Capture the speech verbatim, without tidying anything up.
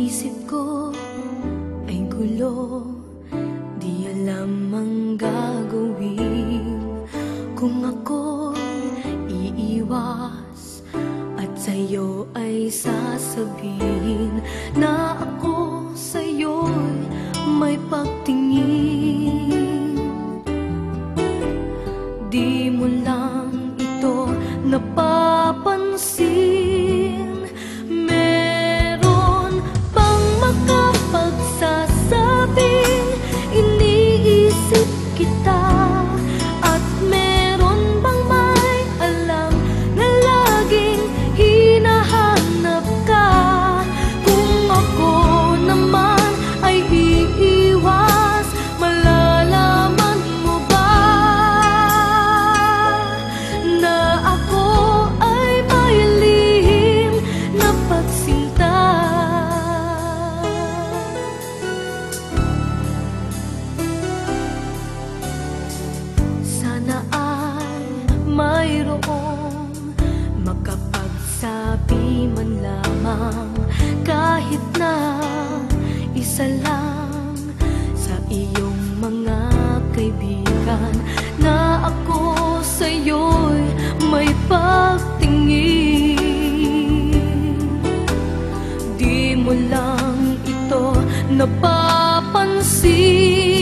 isip ko ay gulo, di alam ang gagawin. Kung ako'y iiwas at sa'yo ay sasabihin na ako sa'yo'y may pagtingin. Di mo lang ito napapansin. Meron bang makapagsasabing iniisip kita? At meron bang may alam na laging hinahanap ka? Kung ako naman ay iiwas, malalaman mo ba na ako ay may lihim na pagsinta? Sana ay mayroong makapagsabi man lamang, kahit na isa lang sa iyong mga kaibigan, na ako sa'yo'y may pagtingin. Di mo lang ito napapansin.